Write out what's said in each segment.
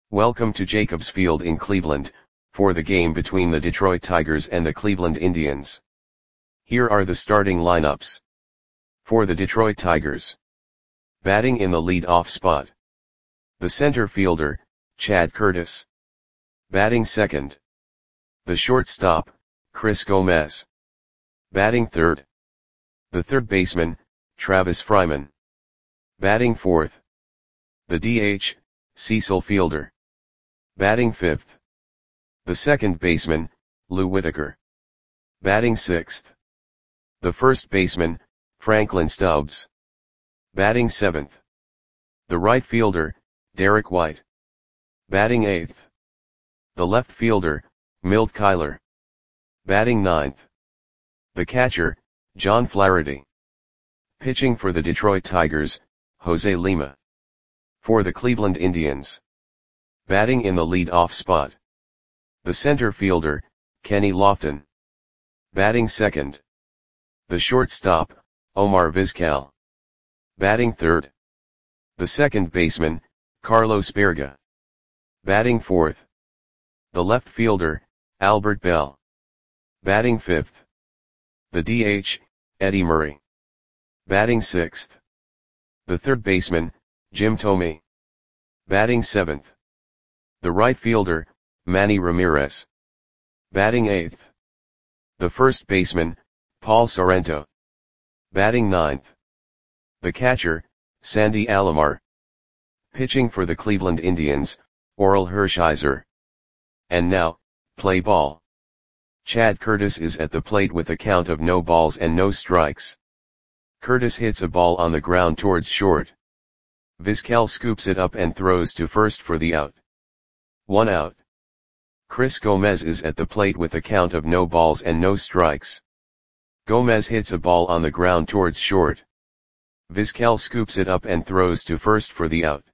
Welcome to Jacobs Field in Cleveland, for the game between the Detroit Tigers and the Cleveland Indians. Here are the starting lineups. For the Detroit Tigers. Batting in the lead-off spot. The center fielder, Chad Curtis. Batting second. The shortstop, Chris Gomez. Batting third. The third baseman, Travis Fryman. Batting fourth. The DH, Cecil Fielder. Batting fifth. The second baseman, Lou Whitaker. Batting sixth. The first baseman, Franklin Stubbs. Batting seventh. The right fielder, Derek White. Batting eighth. The left fielder, Milt Kyler. Batting ninth. The catcher, John Flaherty. Pitching for the Detroit Tigers, Jose Lima. For the Cleveland Indians. Batting in the lead-off spot. The center fielder, Kenny Lofton. Batting second. The shortstop, Omar Vizquel. Batting third. The second baseman, Carlos Baerga. Batting fourth. The left fielder, Albert Belle. Batting fifth. The DH, Eddie Murray. Batting sixth. The third baseman, Jim Thome. Batting seventh. The right fielder, Manny Ramirez. Batting eighth. The first baseman, Paul Sorrento. Batting ninth. The catcher, Sandy Alomar. Pitching for the Cleveland Indians, Orel Hershiser. And now, play ball. Chad Curtis is at the plate with a count of no balls and no strikes. Curtis hits a ball on the ground towards short. Vizquel scoops it up and throws to first for the out. 1 out. Chris Gomez is at the plate with a count of no balls and no strikes. Gomez hits a ball on the ground towards short. Vizquel scoops it up and throws to first for the out.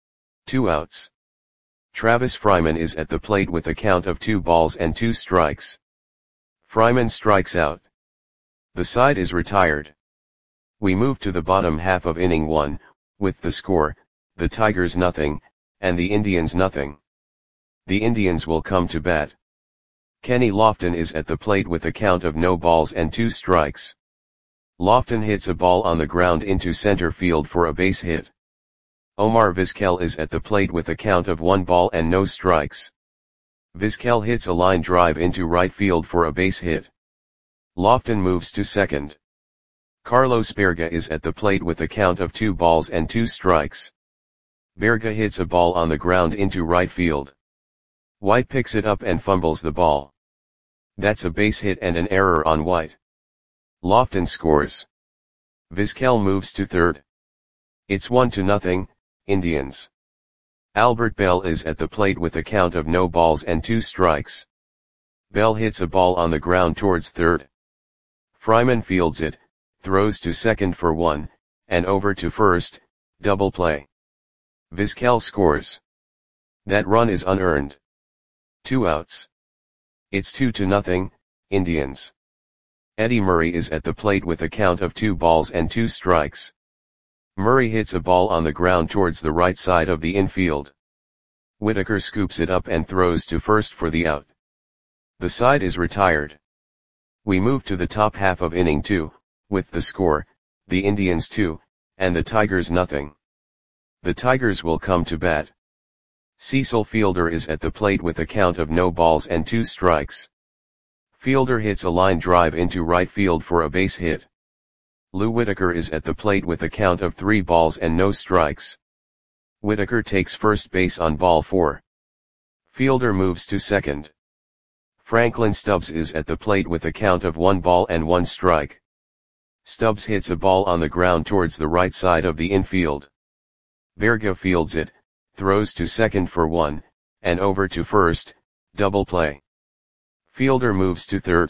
2 outs. Travis Fryman is at the plate with a count of 2 balls and 2 strikes. Fryman strikes out. The side is retired. We move to the bottom half of inning 1, with the score, the Tigers nothing, and the Indians nothing. The Indians will come to bat. Kenny Lofton is at the plate with a count of no balls and 2 strikes. Lofton hits a ball on the ground into center field for a base hit. Omar Vizquel is at the plate with a count of 1 ball and no strikes. Vizquel hits a line drive into right field for a base hit. Lofton moves to second. Carlos Baerga is at the plate with a count of 2 balls and 2 strikes. Baerga hits a ball on the ground into right field. White picks it up and fumbles the ball. That's a base hit and an error on White. Lofton scores. Vizquel moves to third. It's 1-0, Indians. Albert Belle is at the plate with a count of no balls and 2 strikes. Belle hits a ball on the ground towards third. Fryman fields it, throws to second for 1, and over to first, double play. Vizquel scores. That run is unearned. 2 outs. It's 2-0, Indians. Eddie Murray is at the plate with a count of 2 balls and 2 strikes. Murray hits a ball on the ground towards the right side of the infield. Whitaker scoops it up and throws to first for the out. The side is retired. We move to the top half of inning 2, with the score, the Indians 2, and the Tigers nothing. The Tigers will come to bat. Cecil Fielder is at the plate with a count of no balls and 2 strikes. Fielder hits a line drive into right field for a base hit. Lou Whitaker is at the plate with a count of 3 balls and no strikes. Whitaker takes first base on ball 4. Fielder moves to second. Franklin Stubbs is at the plate with a count of 1 ball and 1 strike. Stubbs hits a ball on the ground towards the right side of the infield. Baerga fields it, throws to second for 1, and over to first, double play. Fielder moves to third.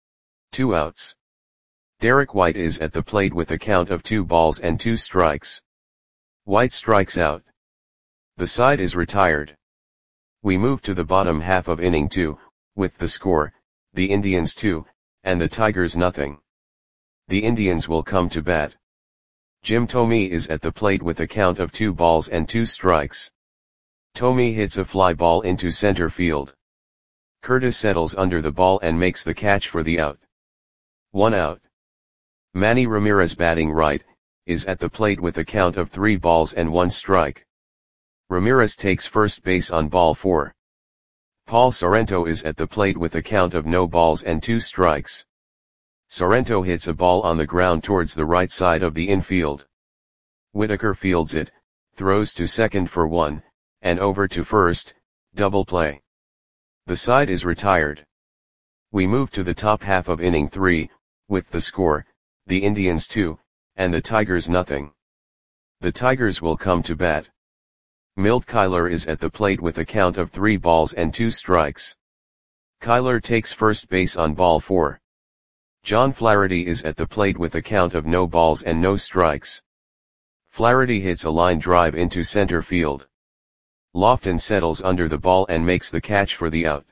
2 outs. Derek White is at the plate with a count of 2 balls and 2 strikes. White strikes out. The side is retired. We move to the bottom half of inning 2, with the score, the Indians 2, and the Tigers nothing. The Indians will come to bat. Jim Thome is at the plate with a count of 2 balls and 2 strikes. Tommy hits a fly ball into center field. Curtis settles under the ball and makes the catch for the out. 1 out. Manny Ramirez, batting right, is at the plate with a count of 3 balls and 1 strike. Ramirez takes first base on ball 4. Paul Sorrento is at the plate with a count of no balls and 2 strikes. Sorrento hits a ball on the ground towards the right side of the infield. Whitaker fields it, throws to second for 1, and over to first, double play. The side is retired. We move to the top half of inning 3, with the score, the Indians 2, and the Tigers nothing. The Tigers will come to bat. Milt Kyler is at the plate with a count of 3 balls and 2 strikes. Kyler takes first base on ball 4. John Flaherty is at the plate with a count of no balls and no strikes. Flaherty hits a line drive into center field. Lofton settles under the ball and makes the catch for the out.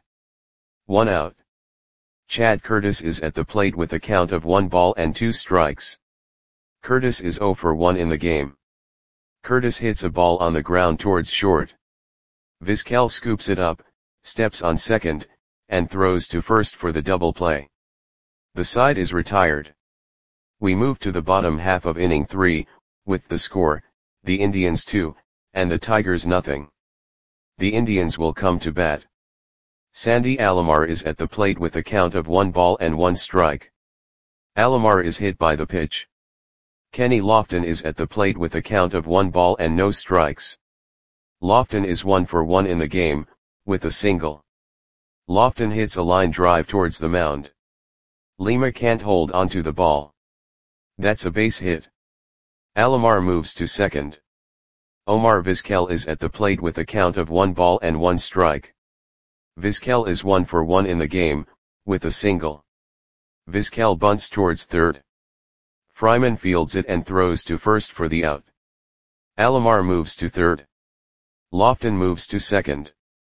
1 out. Chad Curtis is at the plate with a count of 1 ball and 2 strikes. Curtis is 0 for 1 in the game. Curtis hits a ball on the ground towards short. Vizquel scoops it up, steps on second, and throws to first for the double play. The side is retired. We move to the bottom half of inning 3, with the score, the Indians 2, and the Tigers nothing. The Indians will come to bat. Sandy Alomar is at the plate with a count of 1 ball and 1 strike. Alomar is hit by the pitch. Kenny Lofton is at the plate with a count of 1 ball and no strikes. Lofton is 1 for 1 in the game, with a single. Lofton hits a line drive towards the mound. Lima can't hold onto the ball. That's a base hit. Alomar moves to second. Omar Vizquel is at the plate with a count of 1 ball and 1 strike. Vizquel is 1 for 1 in the game, with a single. Vizquel bunts towards third. Fryman fields it and throws to first for the out. Alomar moves to third. Lofton moves to second.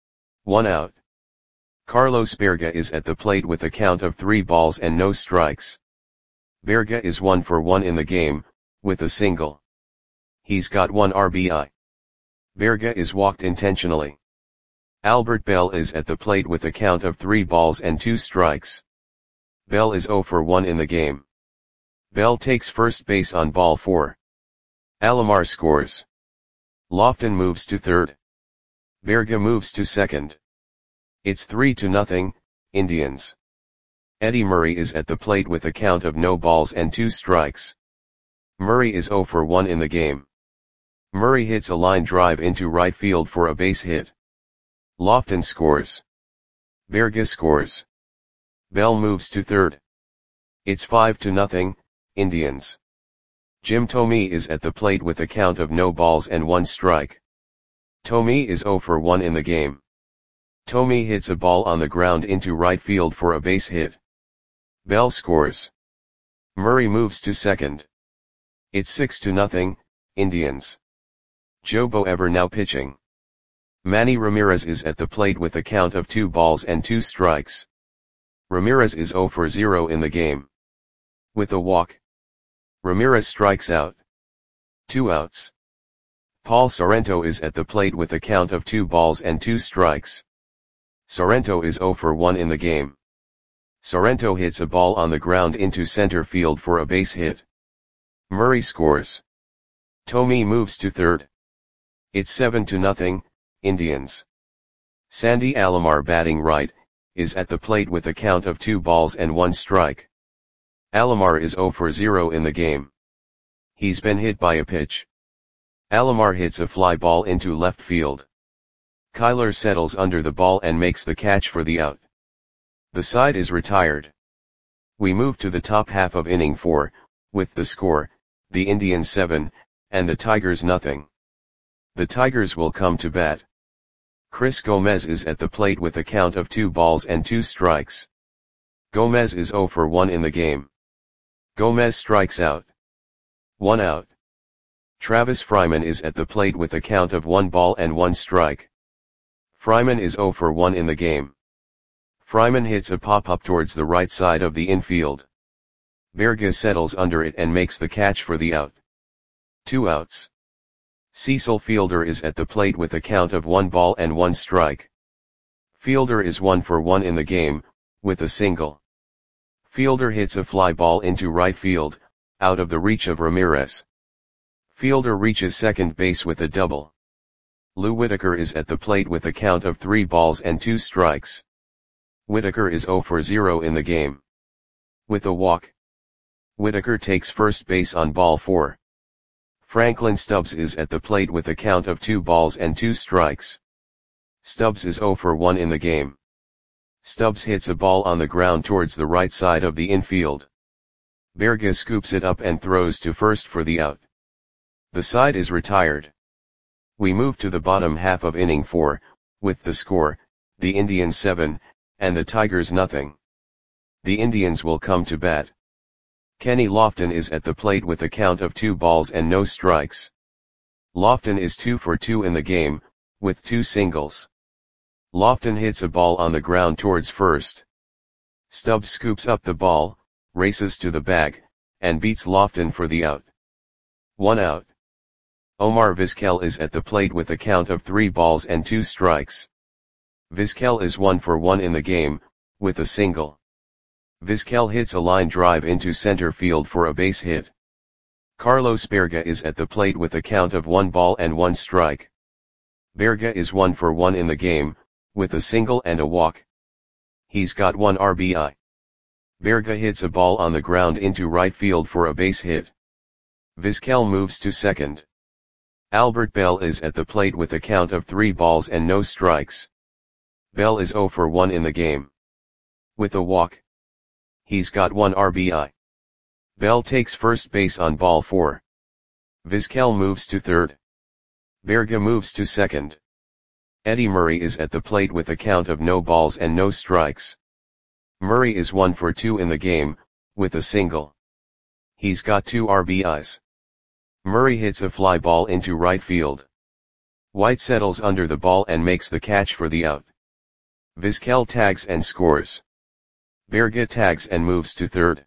1 out. Carlos Berga is at the plate with a count of 3 balls and no strikes. Berga is 1 for 1 in the game, with a single. He's got 1 RBI. Berga is walked intentionally. Albert Bell is at the plate with a count of 3 balls and 2 strikes. Bell is 0 for 1 in the game. Bell takes first base on ball 4. Alomar scores. Lofton moves to third. Berga moves to second. It's 3-0, Indians. Eddie Murray is at the plate with a count of no balls and 2 strikes. Murray is 0 for 1 in the game. Murray hits a line drive into right field for a base hit. Lofton scores. Berga scores. Bell moves to third. It's 5-0, Indians. Jim Thome is at the plate with a count of no balls and 1 strike. Thome is 0 for 1 in the game. Thome hits a ball on the ground into right field for a base hit. Bell scores. Murray moves to second. It's 6-0, Indians. Joe Boever now pitching. Manny Ramirez is at the plate with a count of 2 balls and 2 strikes. Ramirez is 0 for 0 in the game. With a walk. Ramirez strikes out. 2 outs. Paul Sorrento is at the plate with a count of 2 balls and 2 strikes. Sorrento is 0 for 1 in the game. Sorrento hits a ball on the ground into center field for a base hit. Murray scores. Thome moves to third. It's 7-0, Indians. Sandy Alomar, batting right, is at the plate with a count of 2 balls and 1 strike. Alomar is 0 for 0 in the game. He's been hit by a pitch. Alomar hits a fly ball into left field. Kyler settles under the ball and makes the catch for the out. The side is retired. We move to the top half of inning 4, with the score, the Indians 7, and the Tigers nothing. The Tigers will come to bat. Chris Gomez is at the plate with a count of 2 balls and 2 strikes. Gomez is 0 for 1 in the game. Gomez strikes out. 1 out. Travis Fryman is at the plate with a count of 1 ball and 1 strike. Fryman is 0 for 1 in the game. Fryman hits a pop-up towards the right side of the infield. Berga settles under it and makes the catch for the out. 2 outs. Cecil Fielder is at the plate with a count of 1 ball and 1 strike. Fielder is 1 for 1 in the game, with a single. Fielder hits a fly ball into right field, out of the reach of Ramirez. Fielder reaches second base with a double. Lou Whitaker is at the plate with a count of 3 balls and 2 strikes. Whitaker is 0 for 0 in the game. With a walk, Whitaker takes first base on ball 4. Franklin Stubbs is at the plate with a count of 2 balls and 2 strikes. Stubbs is 0 for 1 in the game. Stubbs hits a ball on the ground towards the right side of the infield. Berga scoops it up and throws to first for the out. The side is retired. We move to the bottom half of inning 4, with the score, the Indians 7, and the Tigers nothing. The Indians will come to bat. Kenny Lofton is at the plate with a count of 2 balls and no strikes. Lofton is 2 for 2 in the game, with 2 singles. Lofton hits a ball on the ground towards first. Stubbs scoops up the ball, races to the bag, and beats Lofton for the out. 1 out. Omar Vizquel is at the plate with a count of 3 balls and 2 strikes. Vizquel is 1 for 1 in the game, with a single. Vizquel hits a line drive into center field for a base hit. Carlos Berga is at the plate with a count of 1 ball and 1 strike. Berga is 1 for 1 in the game, with a single and a walk. He's got 1 RBI. Berga hits a ball on the ground into right field for a base hit. Vizquel moves to second. Albert Bell is at the plate with a count of 3 balls and no strikes. Bell is 0 for 1 in the game. With a walk, he's got 1 RBI. Bell takes first base on ball 4. Vizquel moves to third. Berga moves to second. Eddie Murray is at the plate with a count of no balls and no strikes. Murray is 1 for 2 in the game, with a single. He's got 2 RBIs. Murray hits a fly ball into right field. White settles under the ball and makes the catch for the out. Vizquel tags and scores. Berga tags and moves to third.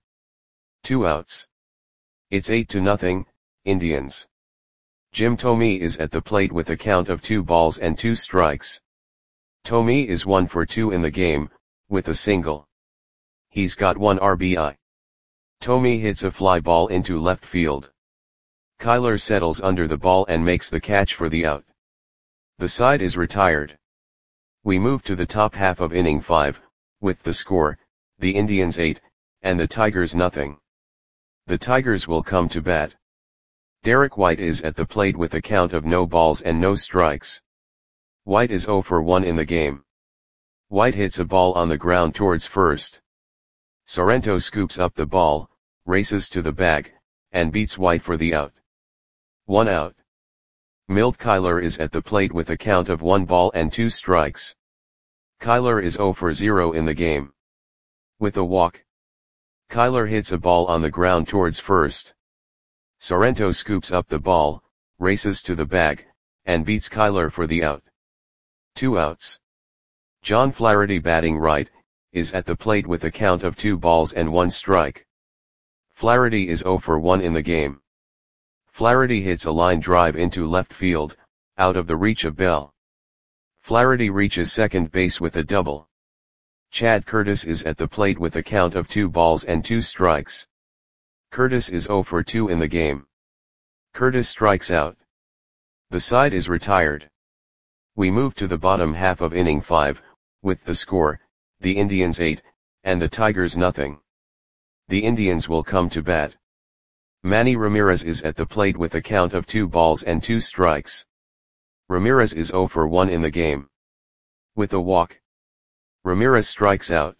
2 outs. It's 8-0, Indians. Jim Thome is at the plate with a count of 2 balls and 2 strikes. Thome is 1 for 2 in the game, with a single. He's got 1 RBI. Thome hits a fly ball into left field. Kyler settles under the ball and makes the catch for the out. The side is retired. We move to the top half of inning 5, with the score, the Indians 8, and the Tigers nothing. The Tigers will come to bat. Derek White is at the plate with a count of no balls and no strikes. White is 0 for 1 in the game. White hits a ball on the ground towards first. Sorrento scoops up the ball, races to the bag, and beats White for the out. 1 out. Milt Kyler is at the plate with a count of 1 ball and 2 strikes. Kyler is 0 for 0 in the game. With a walk, Kyler hits a ball on the ground towards first. Sorrento scoops up the ball, races to the bag, and beats Kyler for the out. 2 outs. John Flaherty, batting right, is at the plate with a count of 2 balls and 1 strike. Flaherty is 0 for 1 in the game. Flaherty hits a line drive into left field, out of the reach of Bell. Flaherty reaches second base with a double. Chad Curtis is at the plate with a count of 2 balls and 2 strikes. Curtis is 0 for 2 in the game. Curtis strikes out. The side is retired. We move to the bottom half of inning 5, with the score, the Indians 8, and the Tigers nothing. The Indians will come to bat. Manny Ramirez is at the plate with a count of 2 balls and 2 strikes. Ramirez is 0 for 1 in the game. With a walk, Ramirez strikes out.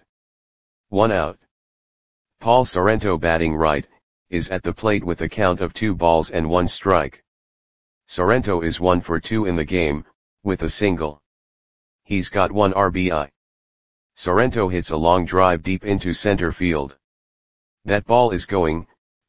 1 out. Paul Sorrento, batting right, is at the plate with a count of 2 balls and 1 strike. Sorrento is 1 for 2 in the game, with a single. He's got 1 RBI. Sorrento hits a long drive deep into center field. That ball is going,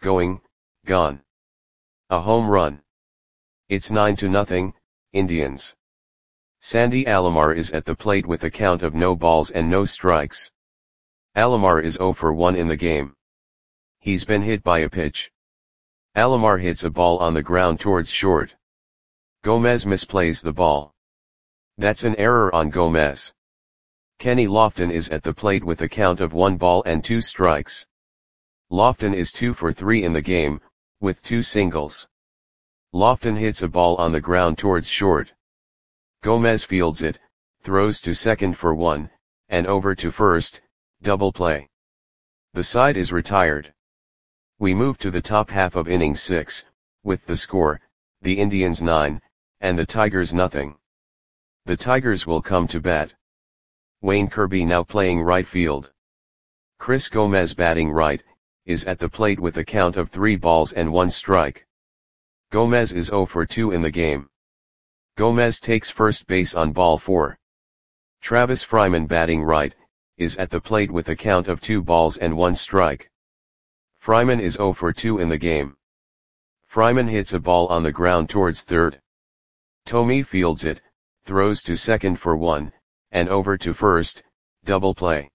gone. A home run. It's 9-0, Indians. Sandy Alomar is at the plate with a count of no balls and no strikes. Alomar is 0 for 1 in the game. He's been hit by a pitch. Alomar hits a ball on the ground towards short. Gomez misplays the ball. That's an error on Gomez. Kenny Lofton is at the plate with a count of 1 ball and 2 strikes. Lofton is 2 for 3 in the game, with 2 singles. Lofton hits a ball on the ground towards short. Gomez fields it, throws to second for 1, and over to first, double play. The side is retired. We move to the top half of inning 6, with the score, the Indians 9, and the Tigers nothing. The Tigers will come to bat. Wayne Kirby now playing right field. Chris Gomez batting right, is at the plate with a count of 3 balls and 1 strike. Gomez is 0 for 2 in the game. Gomez takes first base on ball 4. Travis Fryman batting right, is at the plate with a count of 2 balls and 1 strike. Fryman is 0 for 2 in the game. Fryman hits a ball on the ground towards third. Thome fields it, throws to second for 1, and over to first, double play.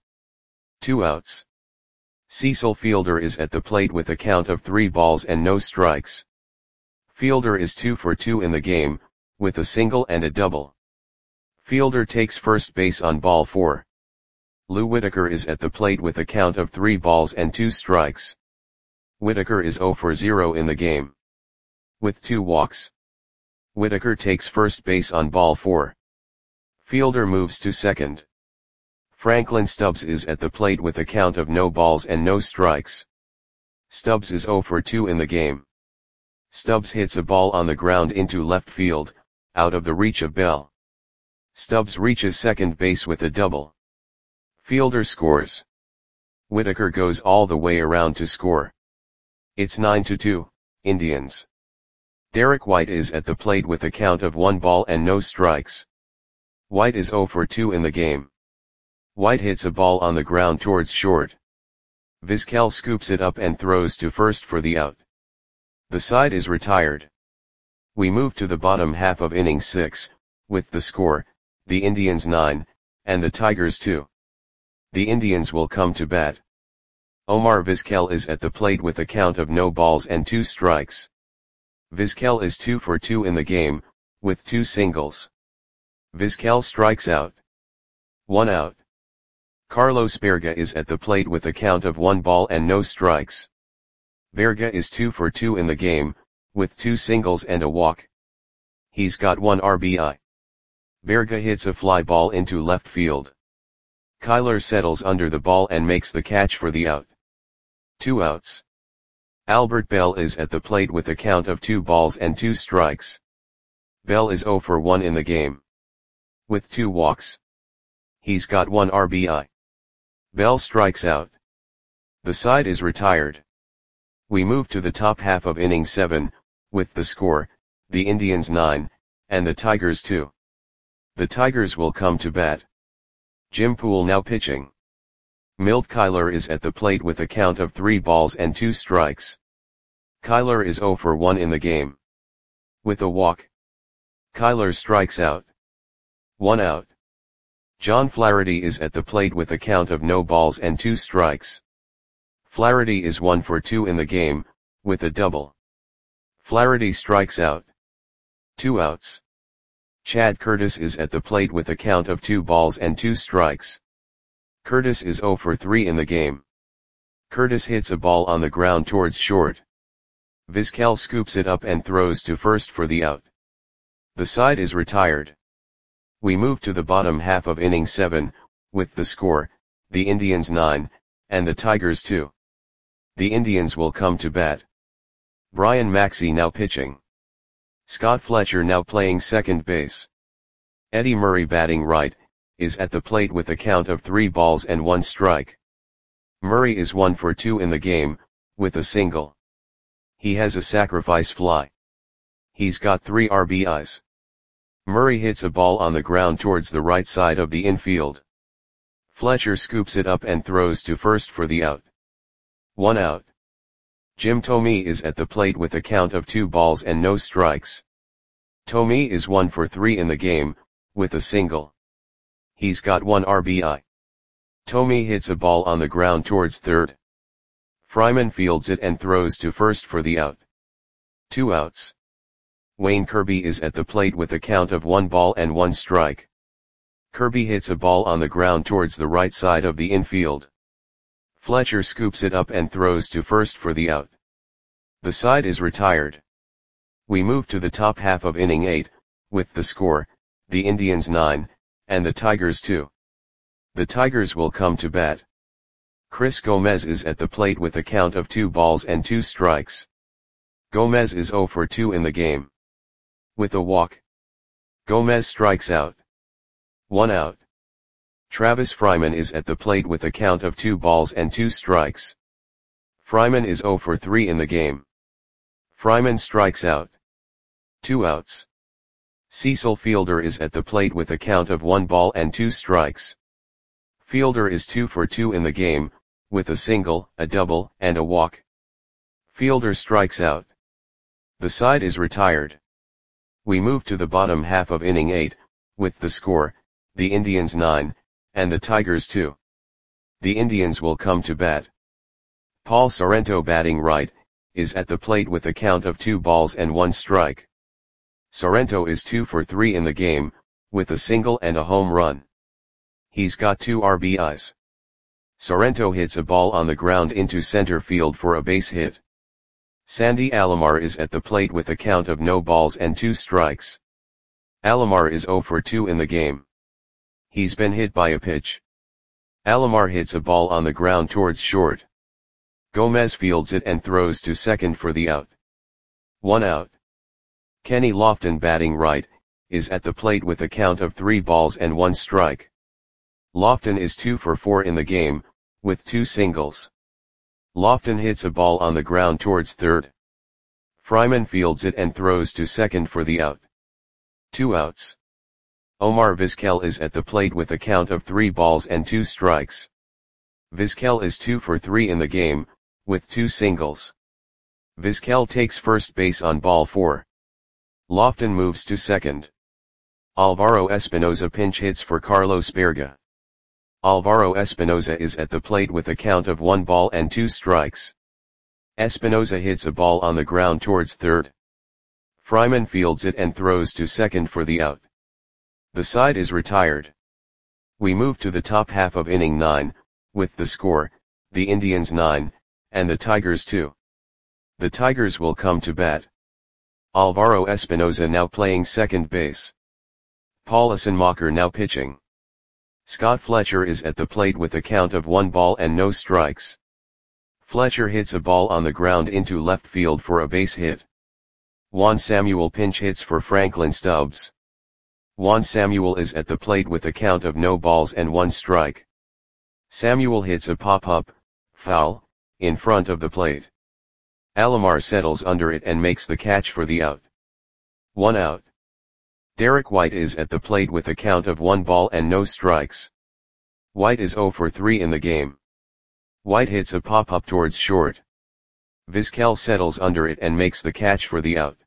2 outs. Cecil Fielder is at the plate with a count of 3 balls and no strikes. Fielder is 2 for 2 in the game, with a single and a double. Fielder takes first base on ball 4. Lou Whitaker is at the plate with a count of 3 balls and 2 strikes. Whitaker is 0 for 0 in the game. With 2 walks. Whitaker takes first base on ball 4. Fielder moves to second. Franklin Stubbs is at the plate with a count of no balls and no strikes. Stubbs is 0 for 2 in the game. Stubbs hits a ball on the ground into left field, out of the reach of Bell. Stubbs reaches second base with a double. Fielder scores. Whitaker goes all the way around to score. It's 9-2, Indians. Derek White is at the plate with a count of 1 ball and no strikes. White is 0 for 2 in the game. White hits a ball on the ground towards short. Vizquel scoops it up and throws to first for the out. The side is retired. We move to the bottom half of inning 6, with the score, the Indians 9, and the Tigers 2. The Indians will come to bat. Omar Vizquel is at the plate with a count of no balls and 2 strikes. Vizquel is 2 for 2 in the game, with 2 singles. Vizquel strikes out. 1 out. Carlos Berga is at the plate with a count of 1 ball and no strikes. Berga is 2 for 2 in the game, with 2 singles and a walk. He's got 1 RBI. Berga hits a fly ball into left field. Kyler settles under the ball and makes the catch for the out. 2 outs. Albert Bell is at the plate with a count of 2 balls and 2 strikes. Bell is 0 for 1 in the game. With 2 walks. He's got 1 RBI. Bell strikes out. The side is retired. We move to the top half of inning 7, with the score, the Indians 9, and the Tigers 2. The Tigers will come to bat. Jim Poole now pitching. Milt Kyler is at the plate with a count of 3 balls and 2 strikes. Kyler is 0 for 1 in the game. With a walk. Kyler strikes out. 1 out. John Flaherty is at the plate with a count of no balls and 2 strikes. Flaherty is 1 for 2 in the game, with a double. Flaherty strikes out. 2 outs. Chad Curtis is at the plate with a count of 2 balls and 2 strikes. Curtis is 0 for 3 in the game. Curtis hits a ball on the ground towards short. Vizquel scoops it up and throws to first for the out. The side is retired. We move to the bottom half of inning 7, with the score, the Indians 9, and the Tigers 2. The Indians will come to bat. Brian Maxey now pitching. Scott Fletcher now playing second base. Eddie Murray batting right, is at the plate with a count of 3 balls and 1 strike. Murray is 1 for 2 in the game, with a single. He has a sacrifice fly. He's got 3 RBIs. Murray hits a ball on the ground towards the right side of the infield. Fletcher scoops it up and throws to first for the out. 1 out. Jim Thome is at the plate with a count of 2 balls and no strikes. Thome is 1 for 3 in the game, with a single. He's got 1 RBI. Thome hits a ball on the ground towards third. Fryman fields it and throws to first for the out. 2 outs. Wayne Kirby is at the plate with a count of 1 ball and 1 strike. Kirby hits a ball on the ground towards the right side of the infield. Fletcher scoops it up and throws to first for the out. The side is retired. We move to the top half of inning 8, with the score, the Indians 9, and the Tigers 2. The Tigers will come to bat. Chris Gomez is at the plate with a count of 2 balls and 2 strikes. Gomez is 0 for 2 in the game. With a walk, Gomez strikes out. 1 out. Travis Fryman is at the plate with a count of 2 balls and 2 strikes. Fryman is 0 for 3 in the game. Fryman strikes out. 2 outs. Cecil Fielder is at the plate with a count of 1 ball and 2 strikes. Fielder is 2 for 2 in the game, with a single, a double, and a walk. Fielder strikes out. The side is retired. We move to the bottom half of inning 8, with the score, the Indians 9, and the Tigers 2. The Indians will come to bat. Paul Sorrento, batting right, is at the plate with a count of 2 balls and 1 strike. Sorrento is 2 for 3 in the game, with a single and a home run. He's got 2 RBIs. Sorrento hits a ball on the ground into center field for a base hit. Sandy Alomar is at the plate with a count of no balls and 2 strikes. Alomar is 0 for 2 in the game. He's been hit by a pitch. Alomar hits a ball on the ground towards short. Gomez fields it and throws to second for the out. 1 out. Kenny Lofton, batting right, is at the plate with a count of 3 balls and 1 strike. Lofton is 2 for 4 in the game, with 2 singles. Lofton hits a ball on the ground towards third. Fryman fields it and throws to second for the out. 2 outs. Omar Vizquel is at the plate with a count of 3 balls and 2 strikes. Vizquel is 2 for 3 in the game, with 2 singles. Vizquel takes first base on ball 4. Lofton moves to second. Alvaro Espinoza pinch hits for Carlos Berga. Alvaro Espinoza is at the plate with a count of 1 ball and 2 strikes. Espinoza hits a ball on the ground towards third. Fryman fields it and throws to second for the out. The side is retired. We move to the top half of inning 9, with the score, the Indians 9, and the Tigers 2. The Tigers will come to bat. Alvaro Espinoza now playing second base. Paul Assenmacher now pitching. Scott Fletcher is at the plate with a count of 1 ball and no strikes. Fletcher hits a ball on the ground into left field for a base hit. Juan Samuel pinch hits for Franklin Stubbs. Juan Samuel is at the plate with a count of no balls and 1 strike. Samuel hits a pop-up, foul, in front of the plate. Alomar settles under it and makes the catch for the out. 1 out. Derek White is at the plate with a count of 1 ball and no strikes. White is 0 for 3 in the game. White hits a pop-up towards short. Vizquel settles under it and makes the catch for the out.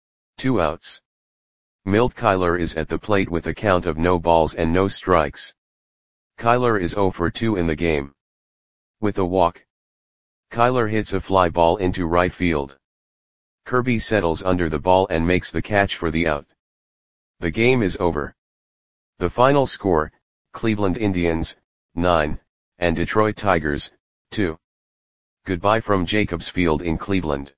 2 outs. Milt Kyler is at the plate with a count of no balls and no strikes. Kyler is 0 for 2 in the game. With a walk, Kyler hits a fly ball into right field. Kirby settles under the ball and makes the catch for the out. The game is over. The final score, Cleveland Indians, 9, and Detroit Tigers, 2. Goodbye from Jacobs Field in Cleveland.